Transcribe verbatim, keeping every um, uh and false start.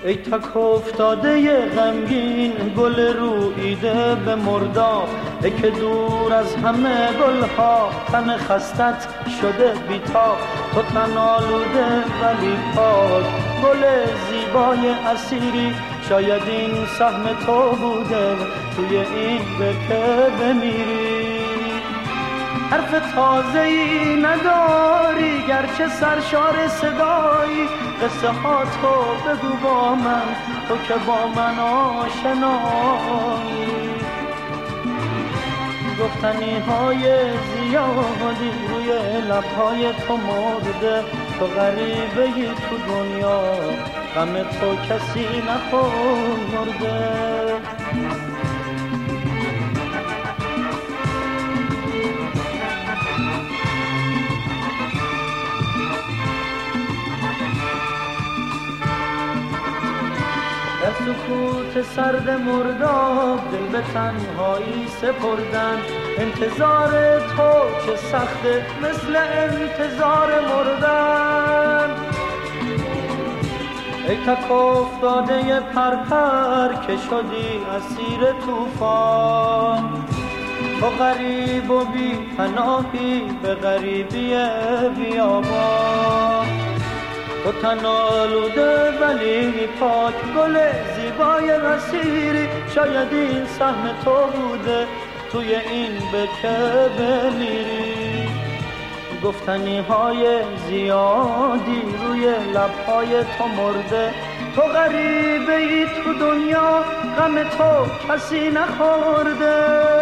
ای تک افتاده غمگین گل روییده به مرداب، ای که دور از همه گلها تن خستت شده بیتاب. تو تن آلوده ولی پاک، گل زیبای اسیری، شاید این سهم تو بوده توی این برکه بمیری. حرف تازه‌ای نداری گرچه سرشار صدایی، قصه ها تو بگو با من، تو که با من آشنایی. گفتنی های زیادی روی لبهای تو مرده، تو غریبه‌ای تو دنیا، غم تو کسی نخورده. در سکوت سرد مرداب دل به تنهایی سپردن، انتظار تو چه سخته مثل انتظار مردن. ای تک افتاده پرپر که شدی اسیر طوفان، تو غریب و بی پناهی به غریبی بیابان. تو تن آلوده ولی پاک، گل زیبای اسیری، شاید این سهم تو بوده توی این بکه بمیری. گفتنی های زیادی روی لبهای تو مرده، تو غریبه ای تو دنیا، غم تو کسی نخورده.